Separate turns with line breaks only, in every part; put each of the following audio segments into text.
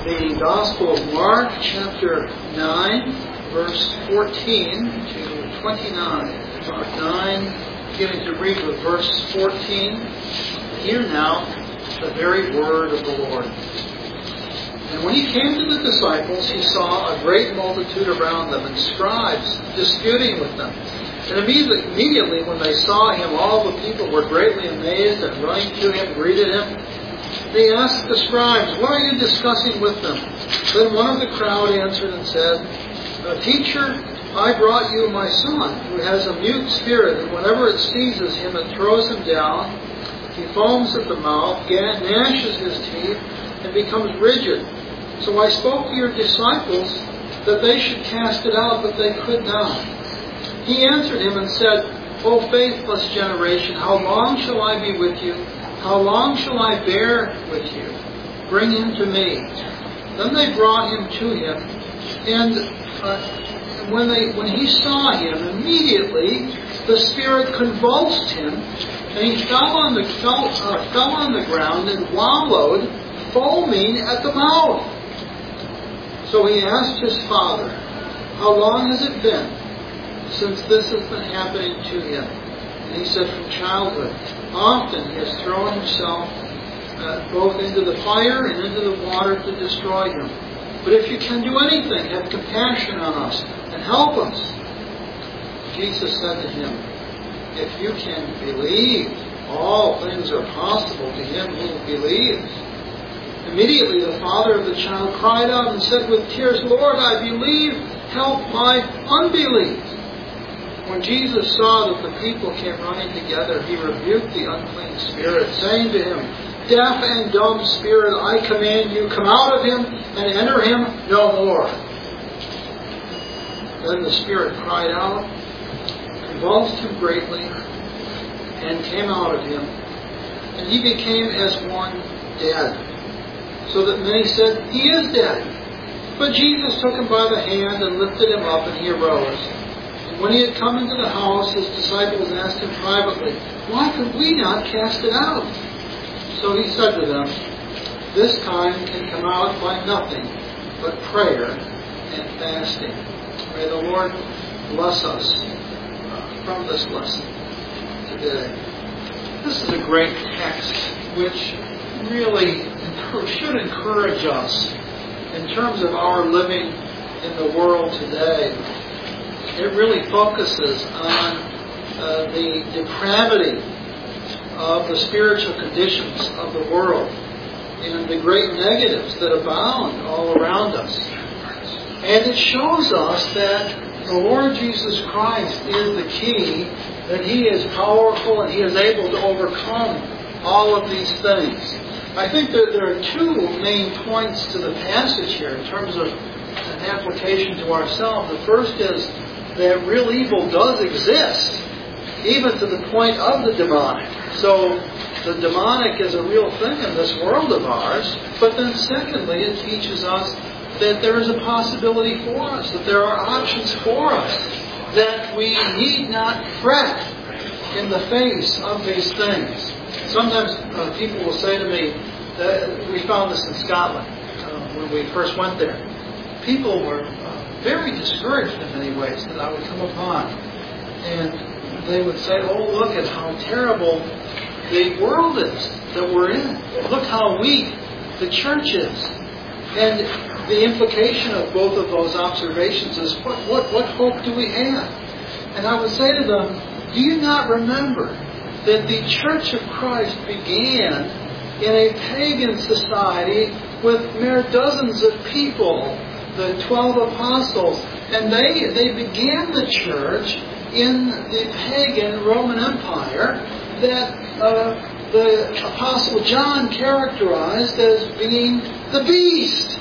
the Gospel of Mark, chapter 9, verse 14 to 29. Mark 9, beginning to read with verse 14. Hear now the very word of the Lord. And when he came to the disciples, he saw a great multitude around them, and scribes disputing with them. And immediately when they saw him, all the people were greatly amazed, and running to him, greeted him. They asked the scribes, "What are you discussing with them?" Then one of the crowd answered and said, "Teacher, I brought you my son, who has a mute spirit, and whenever it seizes him, it throws him down. He foams at the mouth, gnashes his teeth, and becomes rigid. So I spoke to your disciples that they should cast it out, but they could not." He answered him and said, "O faithless generation, how long shall I be with you? How long shall I bear with you? Bring him to me." Then they brought him to him, and when he saw him, immediately the spirit convulsed him, and he fell on the ground and wallowed, foaming at the mouth. So he asked his father, "How long has it been since this has been happening to him?" And he said, "From childhood. Often he has thrown himself both into the fire and into the water to destroy him. But if you can do anything, have compassion on us and help us." Jesus said to him, "If you can believe, all things are possible to him who believes." Immediately the father of the child cried out and said with tears, "Lord, I believe, help my unbelief." When Jesus saw that the people came running together, he rebuked the unclean spirit, saying to him, "Deaf and dumb spirit, I command you, come out of him and enter him no more." Then the spirit cried out, convulsed him greatly, and came out of him. And he became as one dead, so that many said, "He is dead." But Jesus took him by the hand and lifted him up, and he arose. When he had come into the house, his disciples asked him privately, "Why could we not cast it out?" So he said to them, "This kind can come out by nothing but prayer and fasting." May the Lord bless us from this lesson today. This is a great text which really should encourage us in terms of our living in the world today. It really focuses on the depravity of the spiritual conditions of the world and the great negatives that abound all around us. And it shows us that the Lord Jesus Christ is the key, that He is powerful and He is able to overcome all of these things. I think that there are two main points to the passage here in terms of an application to ourselves. The first is that real evil does exist, even to the point of the demonic. So the demonic is a real thing in this world of ours. But then secondly, it teaches us that there is a possibility for us, that there are options for us, that we need not fret in the face of these things. Sometimes people will say to me, we found this in Scotland when we first went there. People were very discouraged in many ways that I would come upon. And they would say, "Oh, look at how terrible the world is that we're in. Look how weak the church is." And the implication of both of those observations is, what hope do we have? And I would say to them, do you not remember that the Church of Christ began in a pagan society with mere dozens of people, the 12 apostles, and they began the church in the pagan Roman Empire that the Apostle John characterized as being the beast.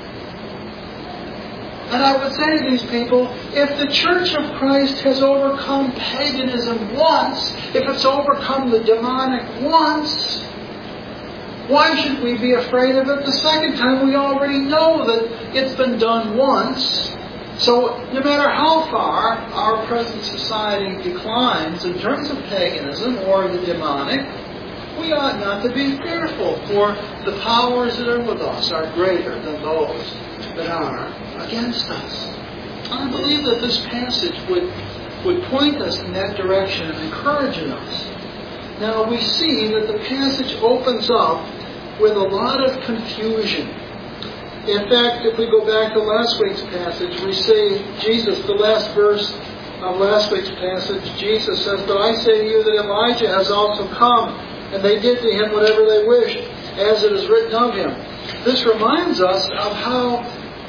And I would say to these people, if the Church of Christ has overcome paganism once, if it's overcome the demonic once, why should we be afraid of it the second time? We already know that it's been done once. So no matter how far our present society declines in terms of paganism or the demonic, we ought not to be fearful, for the powers that are with us are greater than those that are against us. I believe that this passage would point us in that direction and encourage us. Now we see that the passage opens up with a lot of confusion. In fact, if we go back to last week's passage, we see Jesus, the last verse of last week's passage, Jesus says, "But I say to you that Elijah has also come, and they did to him whatever they wished, as it is written of him." This reminds us of how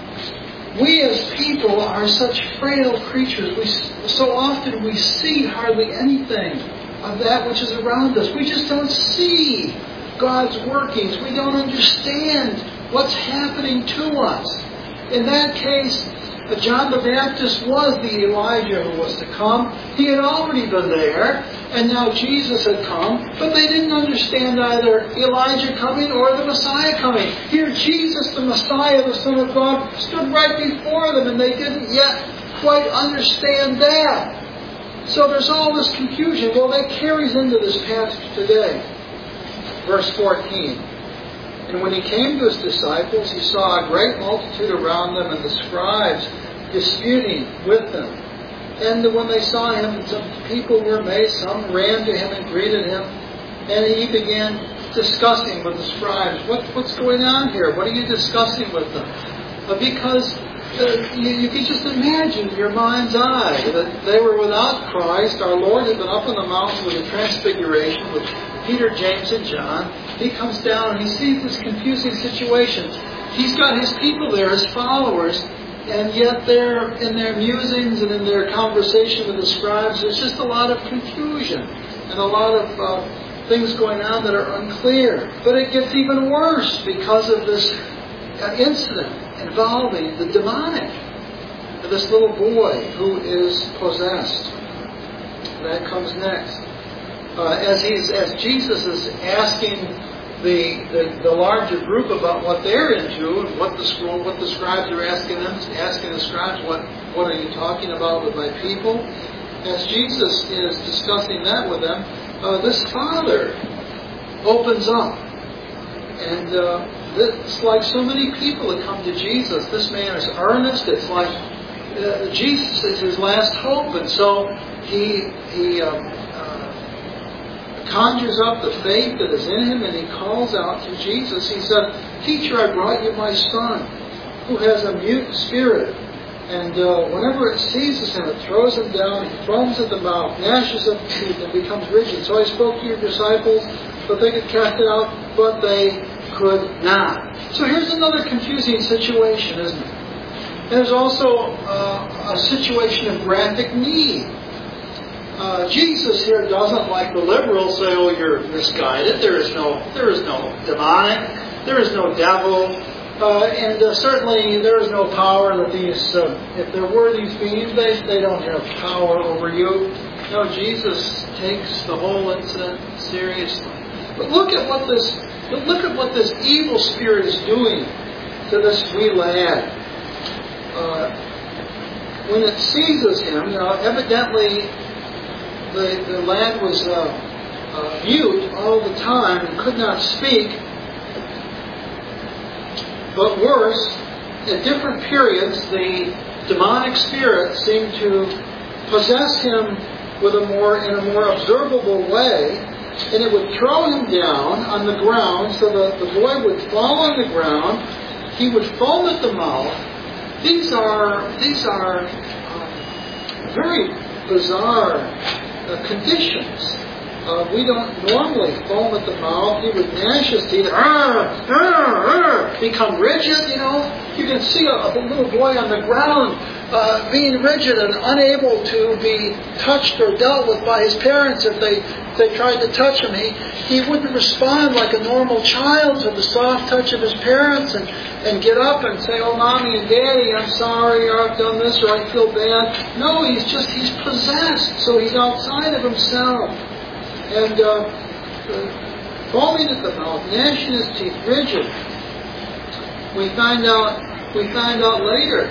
we as people are such frail creatures. So often we see hardly anything of that which is around us. We just don't see God's workings. We don't understand what's happening to us. In that case, John the Baptist was the Elijah who was to come. He had already been there, and now Jesus had come, but they didn't understand either Elijah coming or the Messiah coming. Here Jesus, the Messiah, the Son of God, stood right before them, and they didn't yet quite understand that. So there's all this confusion. Well, that carries into this passage today. Verse 14. "And when he came to his disciples, he saw a great multitude around them, and the scribes disputing with them. And when they saw him, some people were amazed. Some ran to him and greeted him. And he began discussing with the scribes, what's going on here? What are you discussing with them? Because you can just imagine in your mind's eye that they were without Christ. Our Lord had been up on the mountain with the transfiguration with Peter, James, and John. He comes down and he sees this confusing situation. He's got his people there, his followers, and yet they're in their musings and in their conversation with the scribes. There's just a lot of confusion and a lot of things going on that are unclear. But it gets even worse because of this incident involving the demonic. This little boy who is possessed. That comes next. As Jesus is asking the larger group about what they're into and what the scribes are asking them, asking the scribes, what are you talking about with my people? As Jesus is discussing that with them, this father opens up. And it's like so many people that come to Jesus. This man is earnest. It's like Jesus is his last hope. And so he conjures up the faith that is in him, and he calls out to Jesus. He said, "Teacher, I brought you my son, who has a mute spirit. And whenever it seizes him, it throws him down, he foams at the mouth, gnashes at the teeth, and becomes rigid. So I spoke to your disciples that they could cast it out, but they could not." So here's another confusing situation, isn't it? There's also a situation of graphic need. Jesus here doesn't, like the liberals, say, "Oh, you're misguided. There is no demonic. There is no devil, and certainly there is no power that these. If there were these beings, they don't have power over you." No, Jesus takes the whole incident seriously. But look at what this evil spirit is doing to this wee lad. When it seizes him, evidently. The lad was mute all the time and could not speak. But worse, at different periods, the demonic spirit seemed to possess him in a more observable way, and it would throw him down on the ground so that the boy would fall on the ground. He would foam at the mouth. These are very bizarre conditions. We don't normally foam at the mouth. He would gnash his teeth, become rigid. You can see a little boy on the ground being rigid and unable to be touched or dealt with by his parents. If they tried to touch him, he wouldn't respond like a normal child to the soft touch of his parents and get up and say, "Oh, Mommy and Daddy, I'm sorry, or I've done this, or I feel bad." No, he's possessed, so he's outside of himself. And foaming at the mouth, gnashing his teeth, rigid. We find out later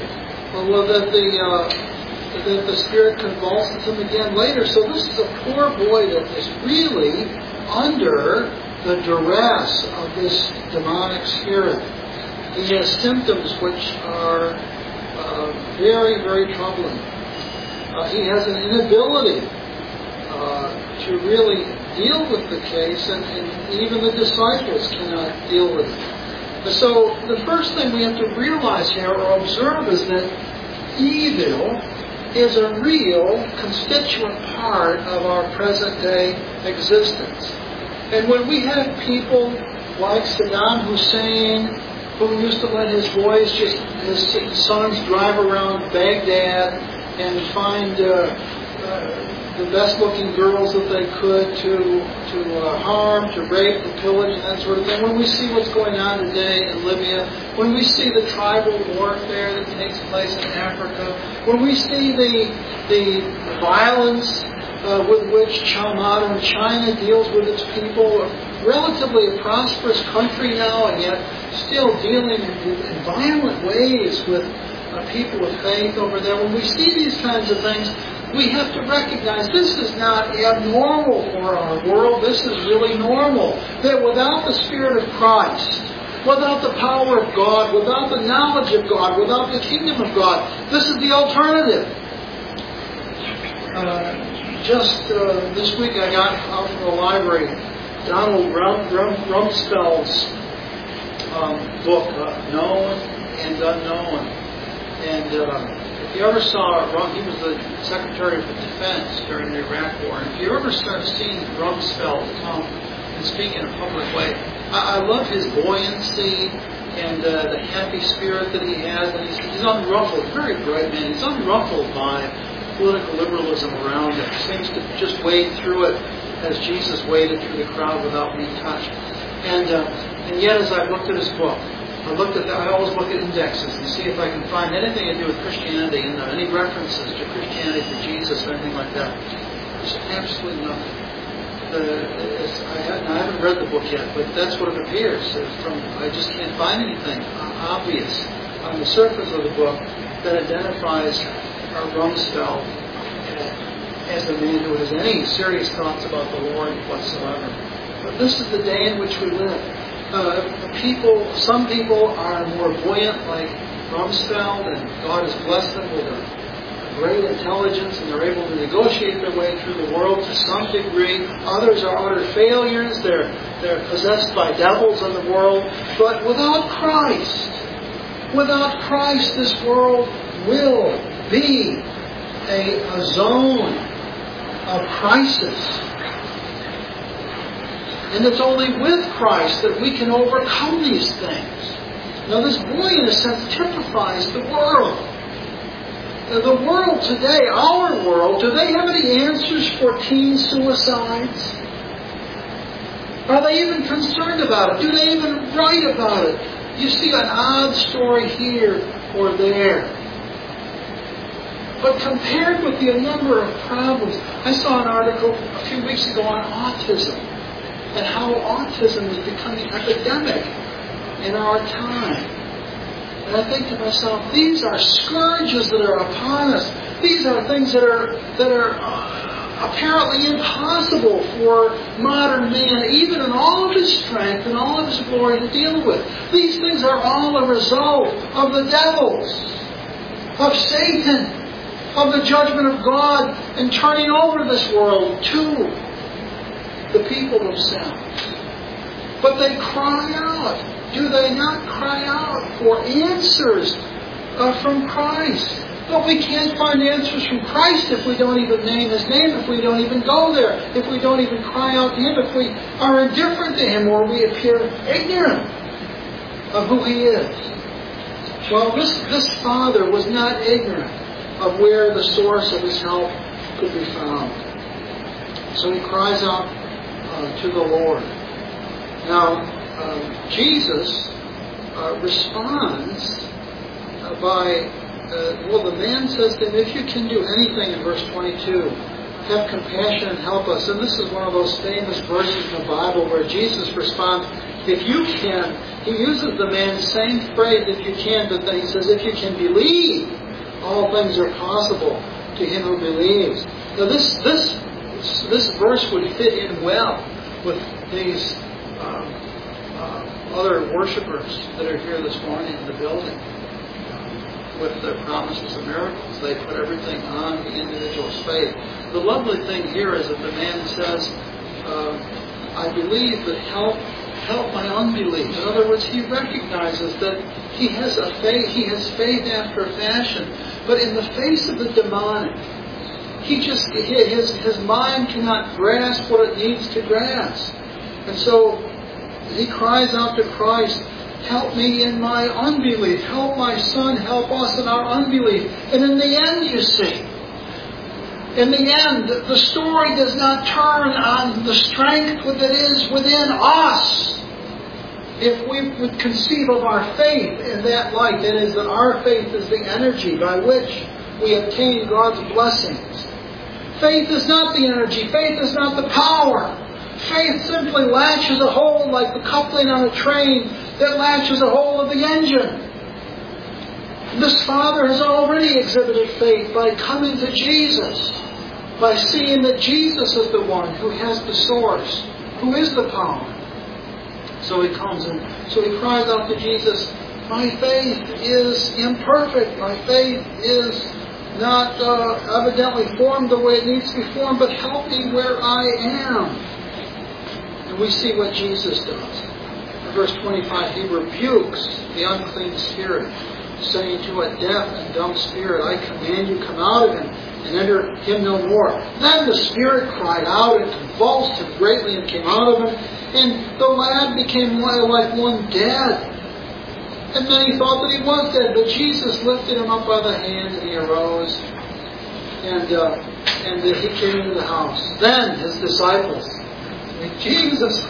that the spirit convulses him again later. So this is a poor boy that is really under the duress of this demonic spirit. He has symptoms which are very, very troubling. He has an inability to really deal with the case, and even the disciples cannot deal with it. So the first thing we have to realize here or observe is that evil is a real constituent part of our present day existence. And when we have people like Saddam Hussein, who used to let his boys, his sons, drive around Baghdad and find the best-looking girls that they could to harm, to rape, to pillage, and that sort of thing. When we see what's going on today in Libya, when we see the tribal warfare that takes place in Africa, when we see the violence with which modern China deals with its people, relatively a prosperous country now, and yet still dealing in violent ways with people of faith over there. When we see these kinds of things, we have to recognize this is not abnormal for our world. This is really normal. That without the Spirit of Christ, without the power of God, without the knowledge of God, without the kingdom of God, this is the alternative. Just this week I got out from the library Donald Rumsfeld's book, Known and Unknown. And if you ever saw, he was the Secretary of Defense during the Iraq War. And if you ever start seeing Rumsfeld come and speak in a public way, I love his buoyancy and the happy spirit that he has. And he's unruffled, very bright man. He's unruffled by political liberalism around him. He seems to just wade through it as Jesus waded through the crowd without being touched. And yet, as I've looked at his book, I always look at indexes and see if I can find anything to do with Christianity and any references to Christianity, to Jesus, or anything like that. There's absolutely nothing. I haven't read the book yet, but that's what it appears. I just can't find anything obvious on the surface of the book that identifies Rumsfeld as the man who has any serious thoughts about the Lord whatsoever. But this is the day in which we live. Some people are more buoyant, like Rumsfeld, and God has blessed them with a great intelligence, and they're able to negotiate their way through the world to some degree. Others are utter failures. They're possessed by devils in the world. But without Christ, this world will be a zone of crisis. And it's only with Christ that we can overcome these things. Now this boy, in a sense, typifies the world. The world today, our world, do they have any answers for teen suicides? Are they even concerned about it? Do they even write about it? You see an odd story here or there. But compared with the number of problems, I saw an article a few weeks ago on autism, and how autism is becoming epidemic in our time. And I think to myself, these are scourges that are upon us. These are things that are apparently impossible for modern man, even in all of his strength and all of his glory, to deal with. These things are all a result of the devils, of Satan, of the judgment of God, and turning over this world to the people themselves. But they cry out. Do they not cry out for answers from Christ? But we can't find answers from Christ if we don't even name His name, if we don't even go there, if we don't even cry out to Him, if we are indifferent to Him, or we appear ignorant of who He is. Well, this father was not ignorant of where the source of his help could be found. So he cries out to the Lord. Now, Jesus responds by, the man says to him, if you can do anything, in verse 22, have compassion and help us. And this is one of those famous verses in the Bible where Jesus responds, if you can. He uses the man's same phrase, if you can, but then he says, if you can believe, all things are possible to him who believes. Now this verse would fit in well with these other worshipers that are here this morning in the building with the promises of miracles. They put everything on the individual's faith. The lovely thing here is that the man says, I believe, but help my unbelief. In other words, he recognizes that he has faith after a fashion, but in the face of the demonic, his mind cannot grasp what it needs to grasp. And so he cries out to Christ, help me in my unbelief. Help my son, help us in our unbelief. And in the end, you see, in the end, the story does not turn on the strength that is within us. If we would conceive of our faith in that light, that is, that our faith is the energy by which we obtain God's blessings. Faith is not the energy. Faith is not the power. Faith simply latches a hold like the coupling on a train that latches a hold of the engine. This father has already exhibited faith by coming to Jesus, by seeing that Jesus is the one who has the source, who is the power. So he comes and so he cries out to Jesus, my faith is imperfect. My faith is not evidently formed the way it needs to be formed, but help me where I am. And we see what Jesus does. In verse 25, he rebukes the unclean spirit, saying to a deaf and dumb spirit, I command you, come out of him, and enter him no more. Then the spirit cried out and convulsed him greatly and came out of him, and the lad became like one dead. And then he thought that he was dead, but Jesus lifted him up by the hand, and he arose, and he came into the house. Then his disciples, Jesus,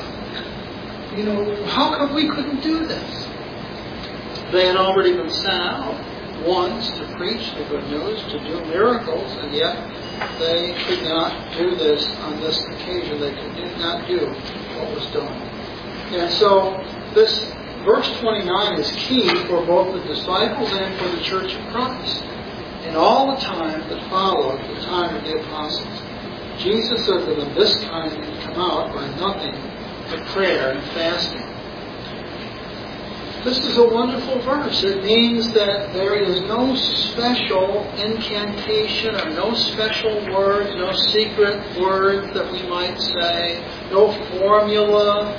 how come we couldn't do this? They had already been sent out once to preach the good news, to do miracles, and yet they could not do this on this occasion. They could not do what was done. And so this verse 29 is key for both the disciples and for the Church of Christ. In all the time that followed the time of the apostles, Jesus said to them, this kind can come out by nothing but prayer and fasting. This is a wonderful verse. It means that there is no special incantation or no special words, no secret words that we might say, no formula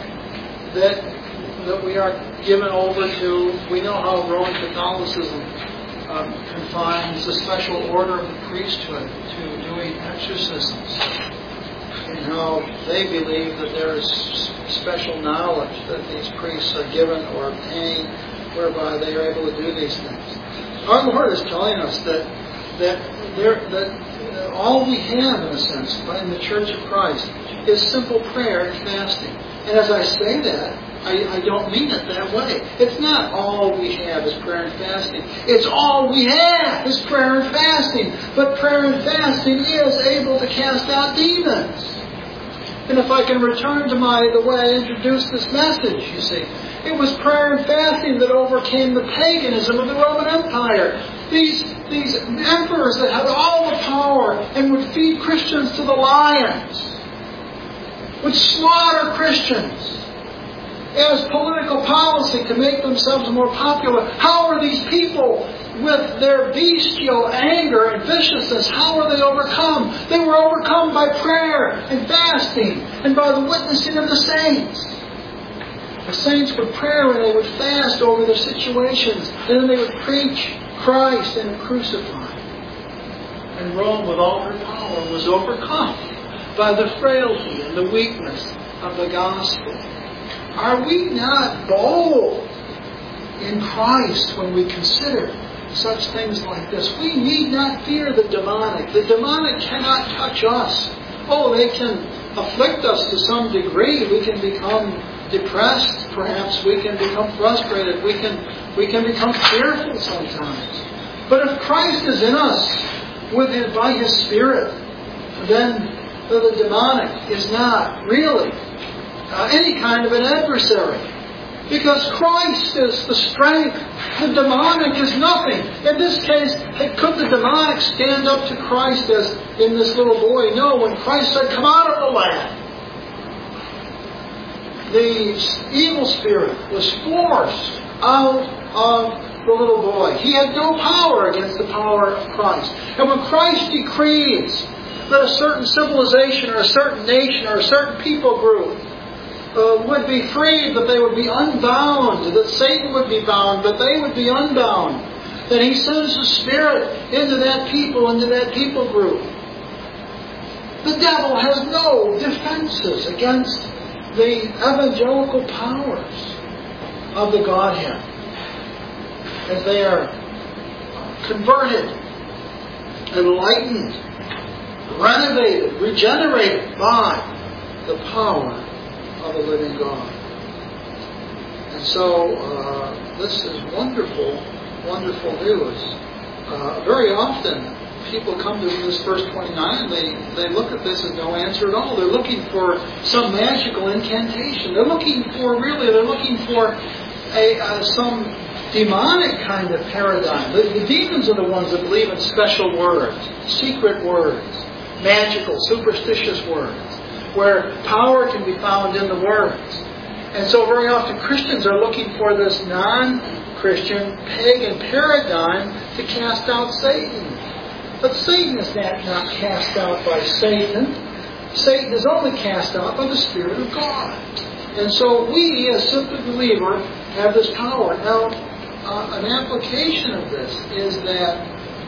that we are given over to. We know how Roman Catholicism confines the special order of the priesthood to doing exorcisms, and how they believe that there is special knowledge that these priests are given or obtain, whereby they are able to do these things. Our Lord is telling us that all we have, in a sense, in the Church of Christ, is simple prayer and fasting. And as I say that, I don't mean it that way. It's not all we have is prayer and fasting. It's all we have is prayer and fasting. But prayer and fasting is able to cast out demons. And if I can return to the way I introduced this message, you see, it was prayer and fasting that overcame the paganism of the Roman Empire. These emperors that had all the power and would feed Christians to the lions, would slaughter Christians as political policy to make themselves more popular. How are these people, with their bestial anger and viciousness, how are they overcome? They were overcome by prayer and fasting and by the witnessing of the saints. The saints would pray and they would fast over their situations, and then they would preach Christ and crucify. And Rome, with all her power, was overcome by the frailty and the weakness of the gospel. Are we not bold in Christ when we consider such things like this? We need not fear the demonic. The demonic cannot touch us. Oh, they can afflict us to some degree. We can become depressed. Perhaps we can become frustrated. We can become fearful sometimes. But if Christ is in us by His Spirit, then the demonic is not really any kind of an adversary. Because Christ is the strength. The demonic is nothing. In this case, could the demonic stand up to Christ as in this little boy? No, when Christ said, come out of the lad, the evil spirit was forced out of the little boy. He had no power against the power of Christ. And when Christ decrees that a certain civilization or a certain nation or a certain people group would be freed, that they would be unbound, that Satan would be bound, but they would be unbound, then He sends the Spirit into that people, into that people group. The devil has no defenses against the evangelical powers of the Godhead as they are converted, enlightened, renovated, regenerated by the power of the living God. And so this is wonderful, wonderful news. Very often people come to this verse 29 and they look at this as no answer at all. They're looking for some magical incantation. They're looking for some demonic kind of paradigm. The demons are the ones that believe in special words, secret words, magical, superstitious words, where power can be found in the words. And so very often Christians are looking for this non-Christian, pagan paradigm to cast out Satan. But Satan is not cast out by Satan. Satan is only cast out by the Spirit of God. And so we, as simple believers, have this power. Now, an application of this is that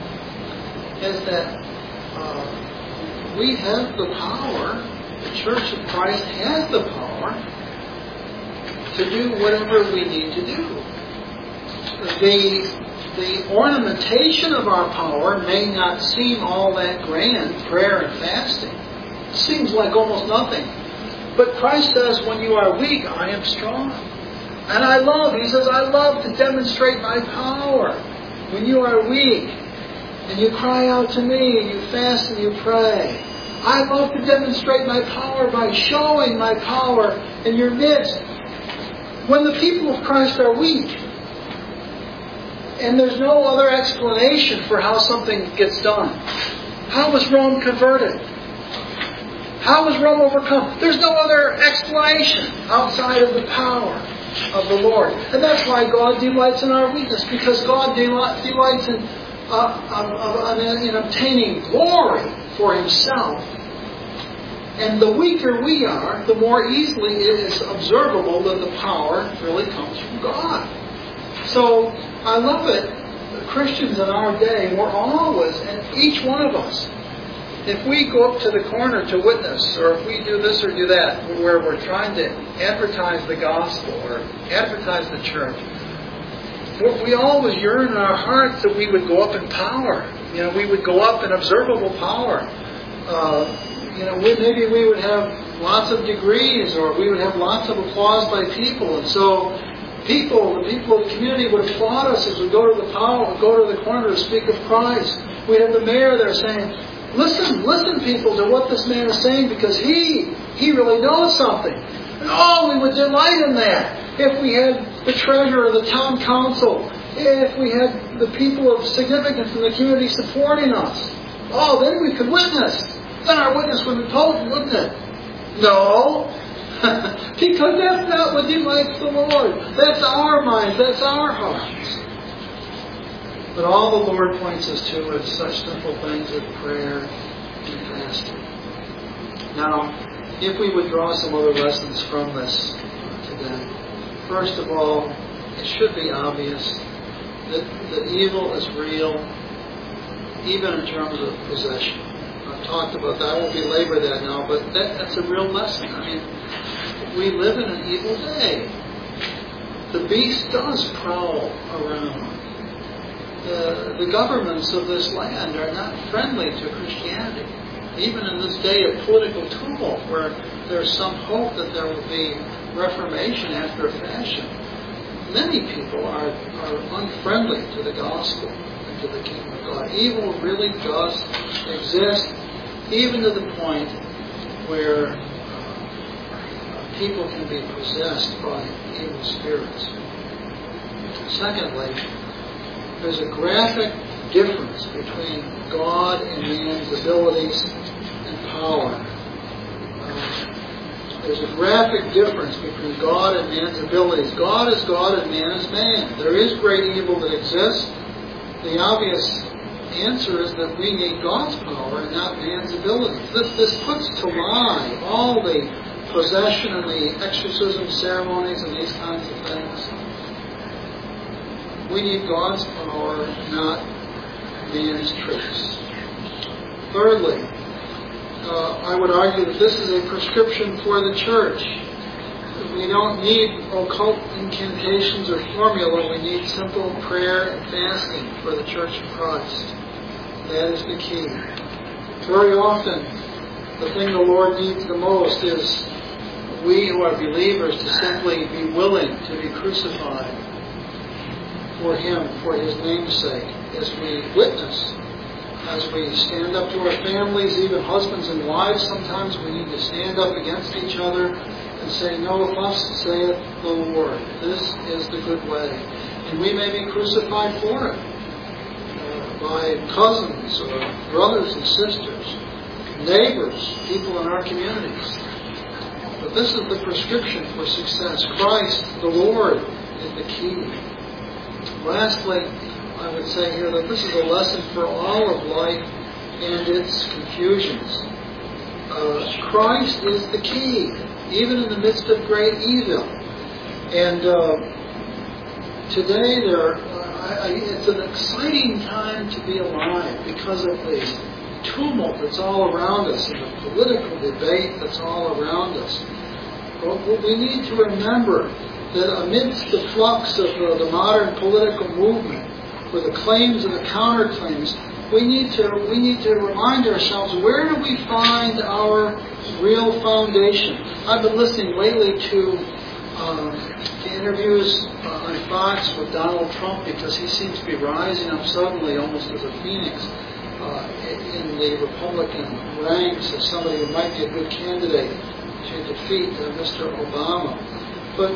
we have the power, the Church of Christ has the power to do whatever we need to do. The ornamentation of our power may not seem all that grand, prayer and fasting. It seems like almost nothing. But Christ says, when you are weak, I am strong. And He says, I love to demonstrate my power. When you are weak, and you cry out to me, and you fast and you pray, I love to demonstrate my power by showing my power in your midst. When the people of Christ are weak, and there's no other explanation for how something gets done. How was Rome converted? How was Rome overcome? There's no other explanation outside of the power of the Lord. And that's why God delights in our weakness, because God delights in obtaining glory for Himself. And the weaker we are, the more easily it is observable that the power really comes from God. So, I love it. Christians in our day, we're always, and each one of us, if we go up to the corner to witness, or if we do this or do that, where we're trying to advertise the gospel or advertise the church, we always yearn in our hearts that we would go up in power. We would go up in observable power. Maybe we would have lots of degrees, or we would have lots of applause by people, and so the people of the community would applaud us as we go to the corner to speak of Christ. We'd have the mayor there saying, listen people, to what this man is saying, because he really knows something. And we would delight in that. If we had the treasurer, the town council, if we had the people of significance in the community supporting us, then we could witness. Then our witness would be potent, wouldn't it? No. Because that's not what delights the Lord. That's our minds. That's our hearts. But all the Lord points us to is such simple things as prayer and fasting. Now, if we would draw some other lessons from this today. First of all, it should be obvious that evil is real, even in terms of possession. I've talked about that. I won't belabor that now, but that's a real lesson. We live in an evil day. The beast does prowl around. The governments of this land are not friendly to Christianity. Even in this day of political tumult, where there's some hope that there will be reformation after a fashion, many people are unfriendly to the gospel and to the kingdom of God. Evil really does exist, even to the point where people can be possessed by evil spirits. Secondly, there's a graphic difference between God and man's abilities and power. There's a graphic difference between God and man's abilities. God is God and man is man. There is great evil that exists. The obvious answer is that we need God's power and not man's abilities. This puts to lie all the possession and the exorcism ceremonies and these kinds of things. We need God's power, not man's tricks. Thirdly, I would argue that this is a prescription for the church. We don't need occult incantations or formula. We need simple prayer and fasting for the Church of Christ. That is the key. Very often, the thing the Lord needs the most is we who are believers to simply be willing to be crucified for Him, for His name's sake, as we witness, as we stand up to our families, even husbands and wives. Sometimes we need to stand up against each other and say, "No, thus saith the Lord. This is the good way." And we may be crucified for it by cousins or brothers and sisters, neighbors, people in our communities. But this is the prescription for success. Christ, the Lord, is the key. Lastly, I would say here that this is a lesson for all of life and its confusions. Christ is the key, even in the midst of great evil. And today it's an exciting time to be alive because of the tumult that's all around us and the political debate that's all around us. But we need to remember that amidst the flux of the modern political movement, with the claims and the counterclaims, we need to remind ourselves, where do we find our real foundation? I've been listening lately to interviews on Fox with Donald Trump, because he seems to be rising up suddenly, almost as a phoenix, in the Republican ranks as somebody who might be a good candidate to defeat Mr. Obama. But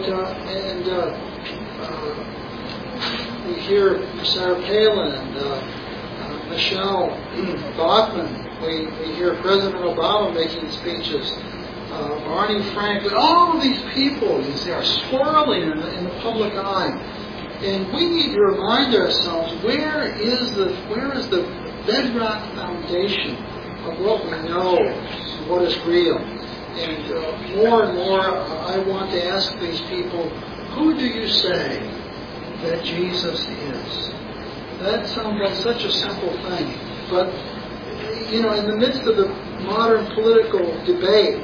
we hear Sarah Palin and Michelle Bachmann. We hear President Obama making speeches. Barney Frank, and all of these people, you see, are swirling in the public eye. And we need to remind ourselves, where is the bedrock foundation of what we know, what is real. And more and more, I want to ask these people, who do you say that Jesus is? That sounds like such a simple thing. But, in the midst of the modern political debate,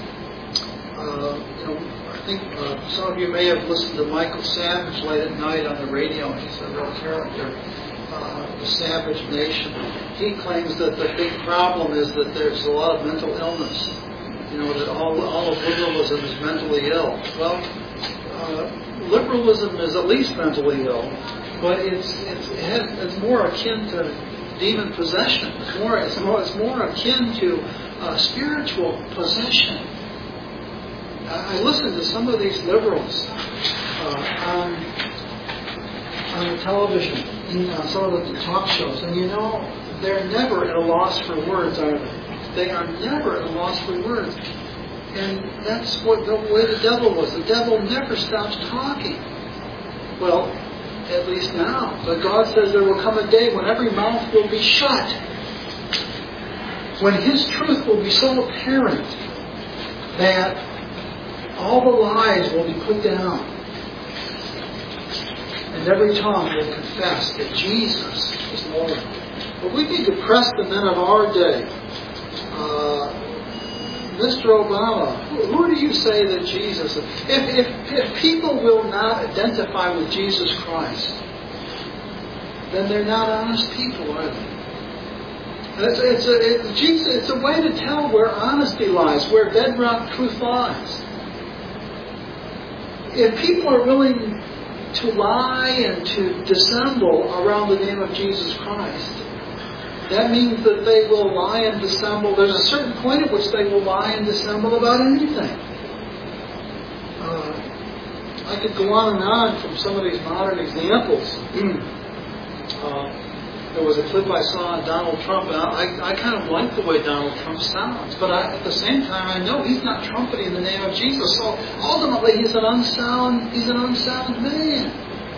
I think some of you may have listened to Michael Savage late at night on the radio. He's a real character, the Savage Nation. He claims that the big problem is that there's a lot of mental illness. That all of liberalism is mentally ill. Well, liberalism is at least mentally ill, but it's more akin to demon possession. It's more akin to spiritual possession. I listen to some of these liberals on the television, some of the talk shows, and they're never at a loss for words, are they? They are never at a loss for words. And that's the way the devil was. The devil never stops talking. Well, at least now. But God says there will come a day when every mouth will be shut. When His truth will be so apparent that all the lies will be put down. And every tongue will confess that Jesus is Lord. But we need to press the men of our day. Mr. Obama, who do you say that Jesus is? If people will not identify with Jesus Christ, then they're not honest people, are they? It's a way to tell where honesty lies, where bedrock truth lies. If people are willing to lie and to dissemble around the name of Jesus Christ, that means that they will lie and dissemble. There's a certain point at which they will lie and dissemble about anything. I could go on and on from some of these modern examples. There was a clip I saw on Donald Trump, and I kind of like the way Donald Trump sounds. But at the same time, I know he's not trumpeting the name of Jesus. So ultimately, he's an unsound man.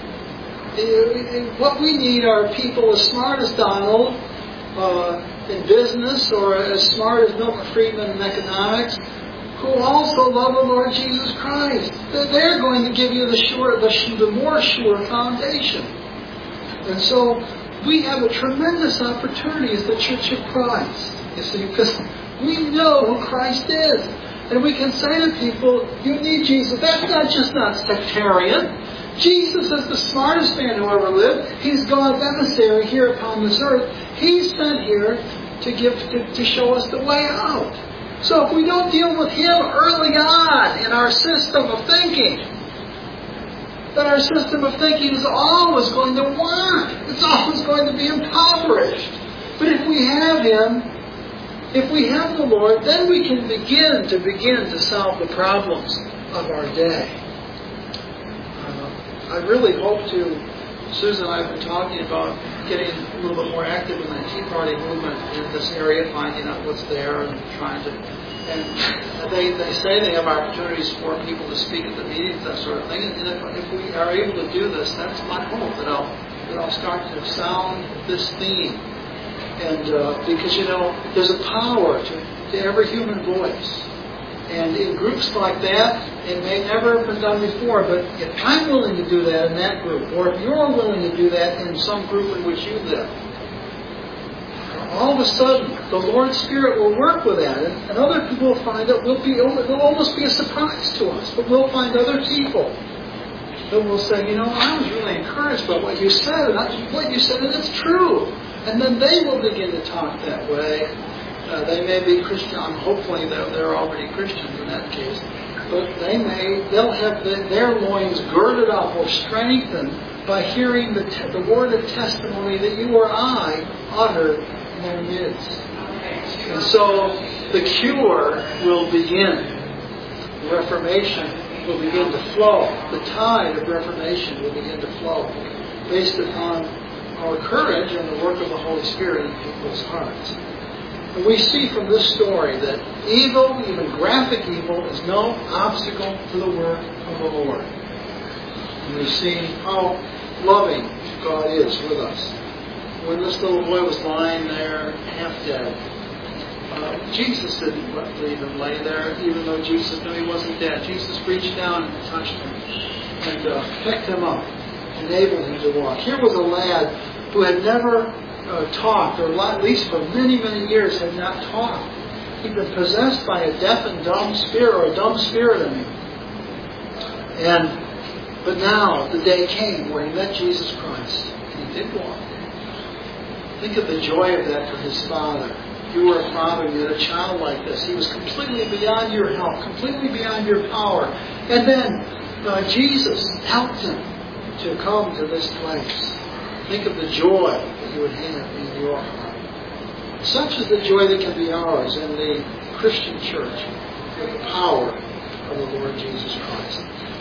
What we need are people as smart as Donald in business, or as smart as Milton Friedman in economics, who also love the Lord Jesus Christ. They're going to give you the more sure foundation. And so we have a tremendous opportunity as the Church of Christ. You see, because we know who Christ is. And we can say to people, you need Jesus. That's not sectarian. Jesus is the smartest man who ever lived. He's God's emissary here upon this earth. He's sent here to show us the way out. So if we don't deal with Him early on in our system of thinking, then our system of thinking is always going to want. It's always going to be impoverished. But if we have Him, if we have the Lord, then we can begin to solve the problems of our day. I really hope to, Susan and I have been talking about getting a little bit more active in the Tea Party movement in this area, finding out what's there and trying to, and they say they have opportunities for people to speak at the meetings, that sort of thing. And if we are able to do this, that's my hope, that I'll start to sound this theme. And because, there's a power to every human voice. And in groups like that, it may never have been done before, but if I'm willing to do that in that group, or if you're willing to do that in some group in which you live, all of a sudden, the Lord's Spirit will work with that, and other people will find that it'll almost be a surprise to us, but we'll find other people that will say, I was really encouraged by what you said, and it's true. And then they will begin to talk that way. They may be Christian. I'm hopefully that they're already Christians in that case. But they'll have their loins girded up or strengthened by hearing the word of testimony that you or I uttered in their midst. And so the cure will begin. The Reformation will begin to flow. The tide of Reformation will begin to flow based upon our courage and the work of the Holy Spirit in people's hearts. And we see from this story that evil, even graphic evil, is no obstacle to the work of the Lord. And we see how loving God is with us. When this little boy was lying there, half dead, Jesus didn't leave him lay there, even though Jesus knew he wasn't dead. Jesus reached down and touched him and picked him up, enabled him to walk. Here was a lad who had never talked, or at least for many, many years had not talked. He'd been possessed by a deaf and dumb spirit, or a dumb spirit in him. But now the day came where he met Jesus Christ, and he did walk. Think of the joy of that for his father. If you were a father and you had a child like this, he was completely beyond your help, completely beyond your power. And then Jesus helped him to come to this place. Think of the joy that you would have in your heart. Such is the joy that can be ours in the Christian church with the power of the Lord Jesus Christ.